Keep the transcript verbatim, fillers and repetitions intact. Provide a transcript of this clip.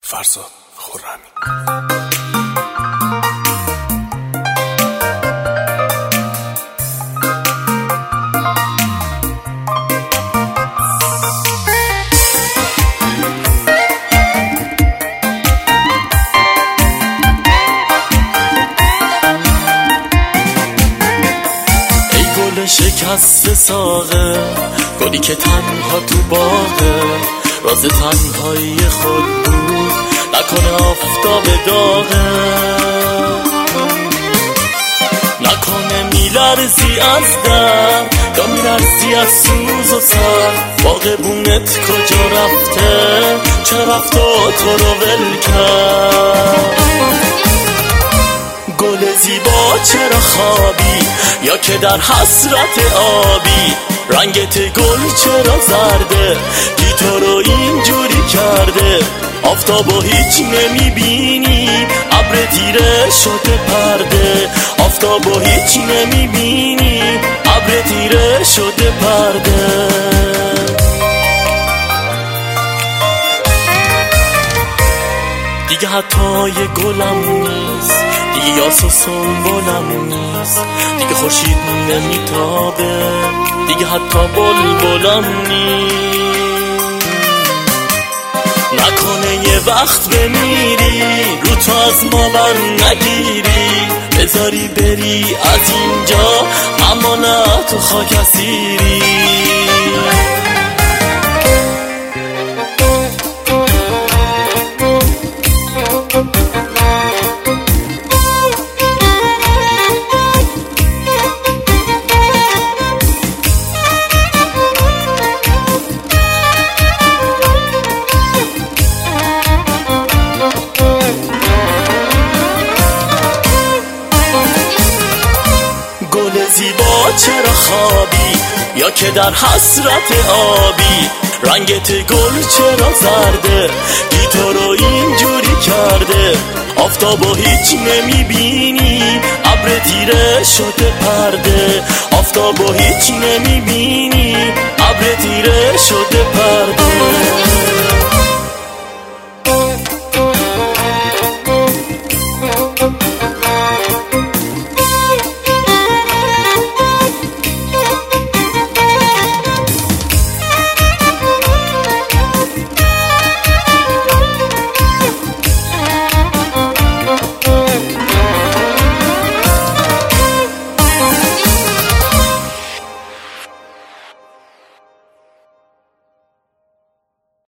فرزاد خرمی. ای گل شکست ساقه، گلی که تنها تو باغه، راز تنهایی خود بود، نکنه آفتاب داغه، نکنه میلرزی از درد یا میلرزی از سوز و سر. باغبونت کجا رفته؟ چه رفت و تو رو ول کرد؟ گل زیبا چرا خوابی یا که در حسرت آبی؟ رنگت گل چرا زرده؟ کی تو رو اینجوری کرده؟ آفتابو هیچ نمیبینی، ابر تیره شده پرده. آفتابو هیچ نمیبینی، ابر تیره شده پرده. دیگه حتی یه گلم نیست، دیگه یاس و سنبولم نیست، دیگه خورشید نمیتابه، دیگه حتی بلبلم نیست. نکنه یه وقت بمیری، رو تو از ما بر نگیری، بذاری بری از اینجا اما نه تو خاک اسیری. زیبا چرا خوابی یا که در حسرت آبی؟ رنگت گل چرا زرده؟ کی تو رو اینجوری کرده؟ آفتابو هیچ نمیبینی، ابر تیره شده پرده. آفتابو هیچ نمیبینی، ابر تیره شده پرده.